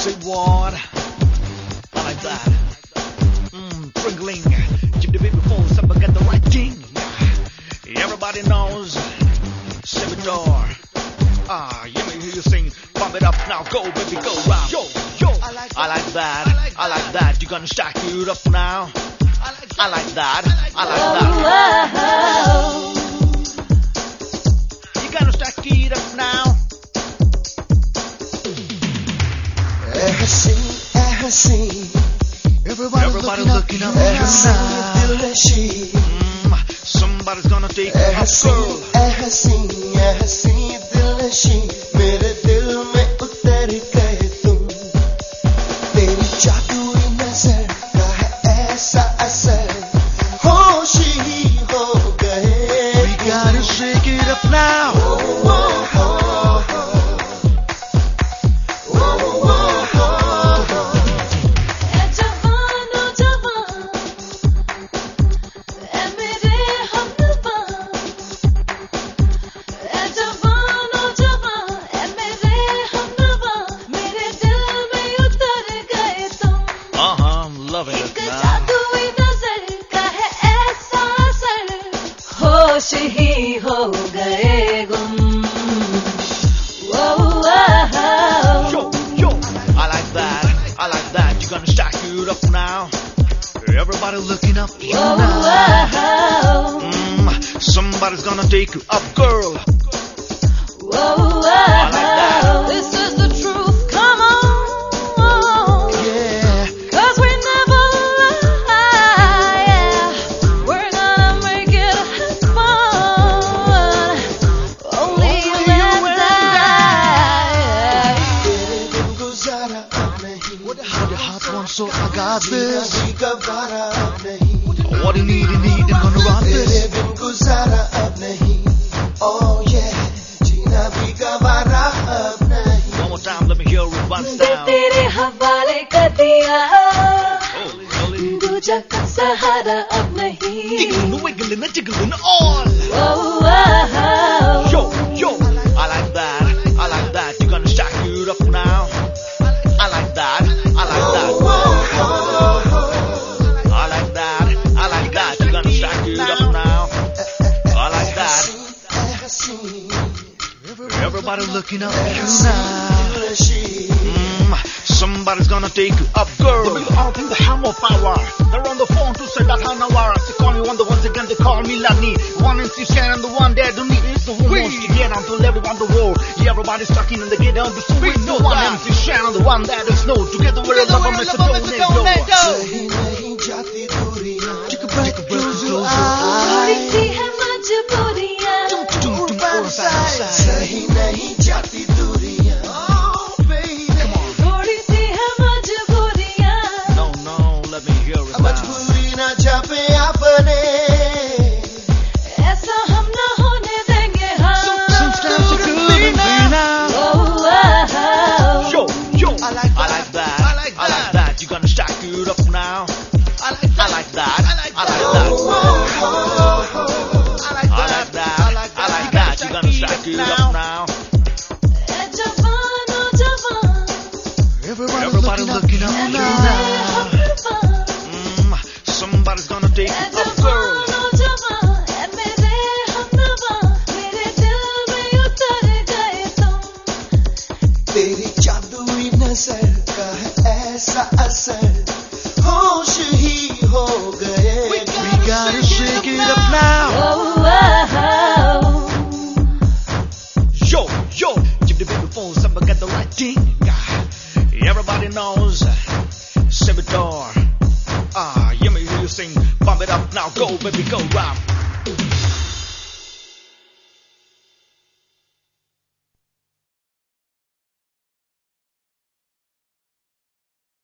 Say what? I like that. Sprinkling. Keep the baby full, somebody got the right thing. Everybody knows. Salvador. Yeah, me hear you sing. Pump it up now, go baby, go round. Yo, I like that. I like that. You gonna stack it up now? I like that. I like that. You gonna stack it up now? Everybody looking up now. Somebody's gonna take a girl. मेरे दिल में उतर गए तुम तेरी जादुई नजर का है ऐसा असर होश ही हो गए We gotta shake it up now. Loving it now. होश ही हो गए गुम Yo, I like that. You gonna stack it up now? Everybody looking up now. Somebody's gonna take you up, girl. I like that. This is the truth, come on. Yeah. Cause we never lie, yeah. We're gonna make it fun. Only you and I. What the hot one, so I got this. What you need, I'm gonna rock this. Oh yeah, जीना भी गवारा अब नहीं. One more time, let me hear it once down. तेरे हवाले कर दिया Holy. दूजा का सहारा अब नहीं. Jiggling on. Yo, I like that. You gonna stack it up now? I like that. I like that. You gonna stack it up now? I like that. Everybody looking up at you now. Somebody's gonna take you up, girl. WR the hammer power. They're on the phone to say that Hanawara. They call me one, the once again they call me Lani. One in Shan and the one there don't need is the one wants to get on to level on the road. Yeah, everybody's talking and they get on the street. No one MC Shan and the one that is no. Together we're a love and Mr. सही नहीं जाती दूरियां थोड़ी सी है मजबूरियां सही नहीं जाती दूरियां थोड़ी सी है मजबूरियां No, let me hear it now. मजबूरी ना जापे आपने ऐसा हम ना होने देंगे हम Some steps are good with me now. Yo, I like that. You gonna stack it up now? I like that. You gonna stack it up now? Everybody looking up now. Somebody's gonna take you up, girl. तेरी जादुई नजर का है ऐसा असर होश ही हो गए We gotta shake it up now. Yo, give the baby phone, somebody got the right thing. Everybody knows Salvador. Yeah, me hear you sing. Pump it up now, go baby, go round.